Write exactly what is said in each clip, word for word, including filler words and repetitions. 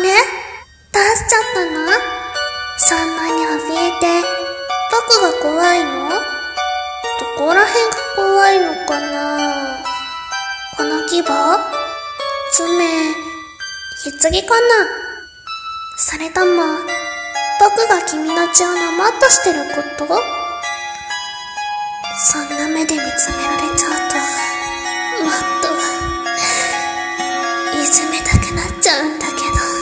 れ？出しちゃったの？そんなに怯えて、僕が怖いの？どこら辺が怖いのかな？この牙？爪？棺かな？それとも、僕が君の血を飲もうとしてること？そんな目で見つめられちゃうと、もっと、いじめたくなっちゃうんだけ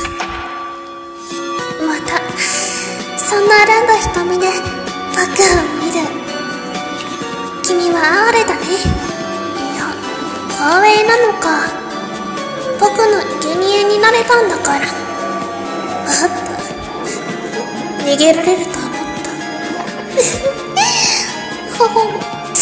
ど。また、そんな選んだ瞳で僕を見る。君は哀れだね。いや、光栄なのか。僕の生贄になれたんだから。あった。逃げられると思った。ほほ。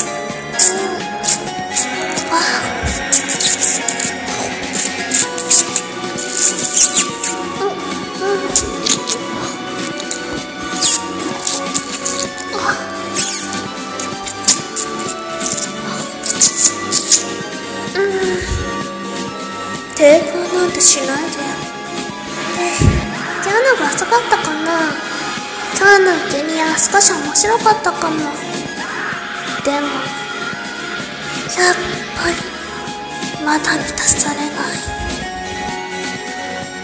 抵抗なんてしないでよ。え、今日のが遅かったかな？今日の生贄は少し面白かったかも。でも、やっぱり、まだ満たされない。